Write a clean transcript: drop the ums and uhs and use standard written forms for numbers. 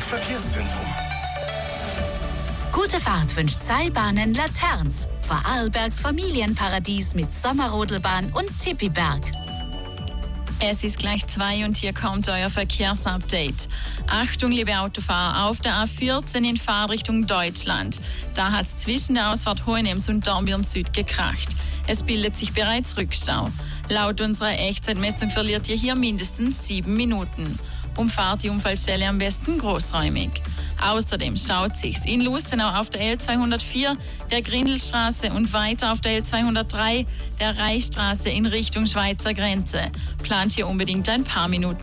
Verkehrszentrum. Gute Fahrt wünscht Seilbahnen Laterns. Vorarlbergs Familienparadies mit Sommerrodelbahn und Tippiberg. Es ist gleich 2 und hier kommt euer Verkehrsupdate. Achtung, liebe Autofahrer, auf der A14 in Fahrtrichtung Deutschland. Da hat es zwischen der Ausfahrt Hohenems und Dornbirn Süd gekracht. Es bildet sich bereits Rückstau. Laut unserer Echtzeitmessung verliert ihr hier mindestens 7 Minuten. Umfahrt die Unfallstelle am besten großräumig. Außerdem staut sich's in Lustenau auf der L204, der Grindelstraße und weiter auf der L203, der Reichsstraße in Richtung Schweizer Grenze. Plant hier unbedingt ein paar Minuten